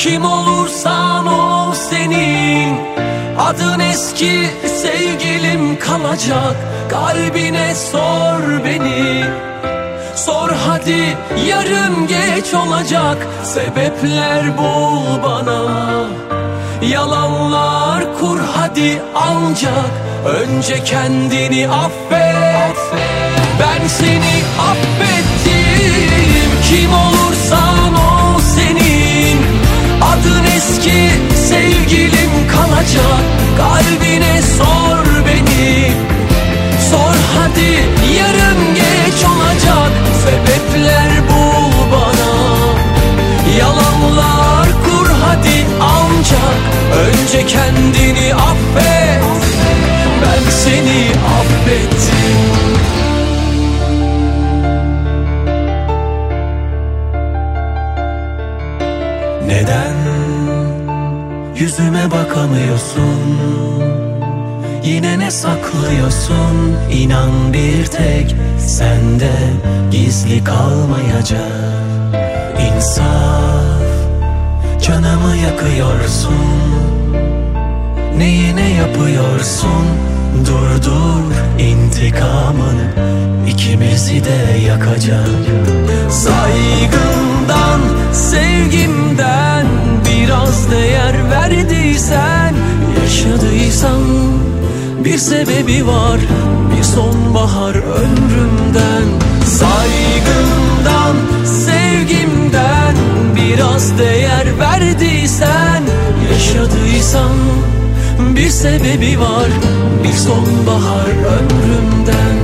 Kim olursan ol senin adın eski sevgilim kalacak. Kalbine sor beni, sor hadi yarın geç olacak. Sebepler bul bana, yalanlar kur hadi ancak önce kendini affet. Ben seni affettim. Kim olursan ol senin adın eski sevgilim kalacak. Kalbine sor beni, sor hadi yarın geç olacak. Sebepler bul bana, yalanlar kur hadi ancak önce kendini affet. Ben seni affettim. Neden yüzüme bakamıyorsun? Yine ne saklıyorsun? İnan bir tek sende gizli kalmayacak. İnsaf, canımı yakıyorsun. Neyine yapıyorsun? Dur intikamını ikimizi de yakacak. Saygımdan, sevgimden biraz değer verdiysen, yaşadıysan bir sebebi var, bir sonbahar ömrümden. Saygımdan, sevgimden biraz değer verdiysen, yaşadıysan bir sebebi var, bir sonbahar ömrümden.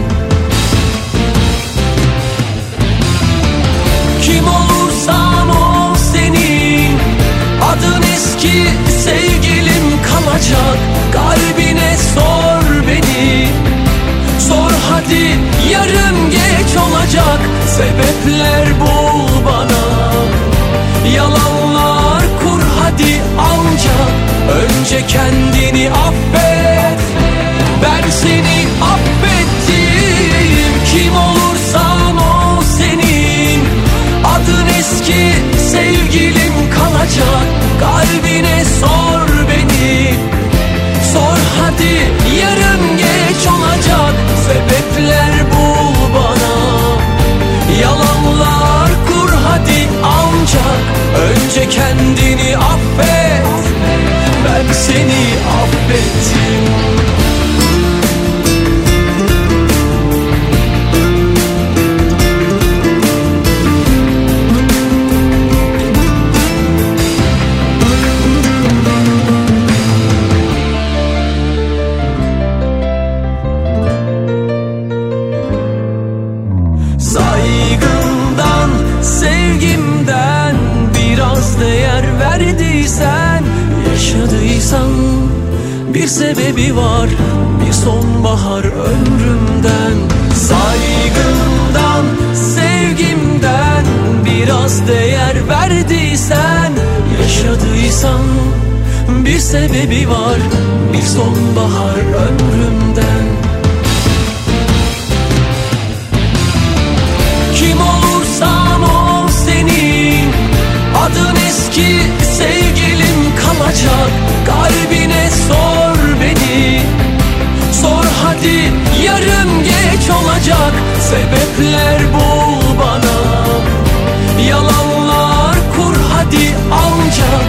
Kim olursan ol senin adın eski sevgilim kalacak. Kalbine sor beni, sor hadi yarın geç olacak. Sebepler bul bana, yalanlar kur hadi ancak önce kendini affet. Ben seni affettim. Kim olursan ol senin adın eski sevgilim kalacak. Kalbine sor beni, sor hadi yarın geç olacak. Sebepler bul bana, yalanlar kur hadi ancak önce kendini affet. Ben seni affettim. Saygımdan, sevgimden biraz değer verdiysen, yaşadıysan bir sebebi var, bir sonbahar ömrümden. Saygımdan, sevgimden biraz değer verdiysen, yaşadıysan bir sebebi var, bir sonbahar ömrümden. Kim olursan ol senin adın eski sevgilim kalacak. Kalbine sor beni, sor hadi yarın geç olacak. Sebepler bul bana, yalanlar kur hadi ancak